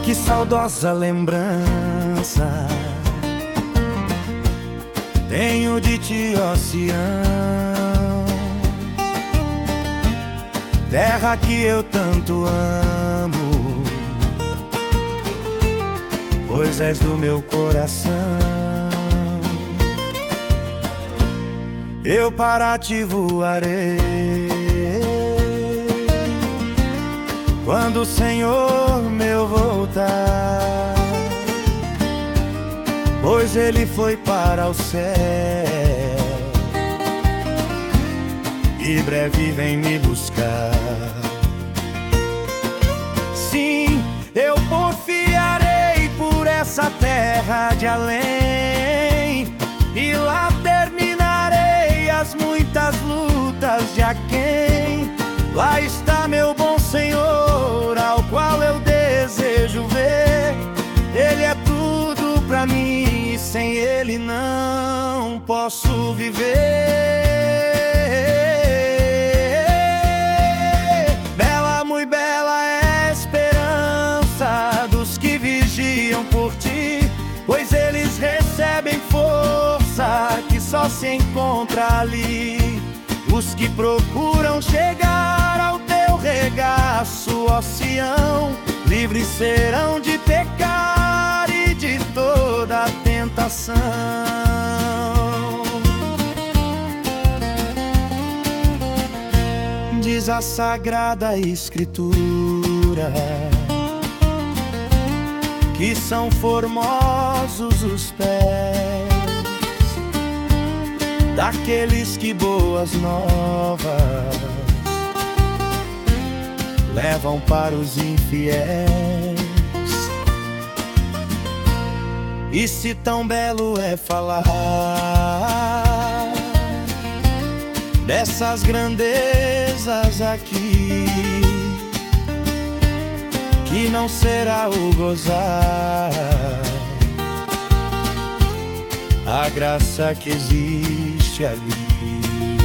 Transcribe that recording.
Que saudosa lembrança tenho de ti, ó Sião, terra que eu tanto amo, pois és do meu coração. Eu para ti voarei quando o Senhor meu voltar, pois Ele foi para o céu e breve vem me buscar. Sim, eu porfiarei por essa terra de além, e lá terminarei as muitas lutas de aquém. Lá está meu bom Senhor, ao qual eu desejo ver. Ele é tudo pra mim, e sem Ele não posso viver. Bela, muito bela é a esperança dos que vigiam por ti, pois eles recebem força que só se encontra ali. Os que procuram chegar ao teu regaço, ó Sião, livres serão de pecar e de toda tentação. Diz a Sagrada Escritura que são formosos os pés daqueles que boas novas levam para os infiéis. E se tão belo é falar dessas grandezas aqui, que não será o gozar a graça que existe ali.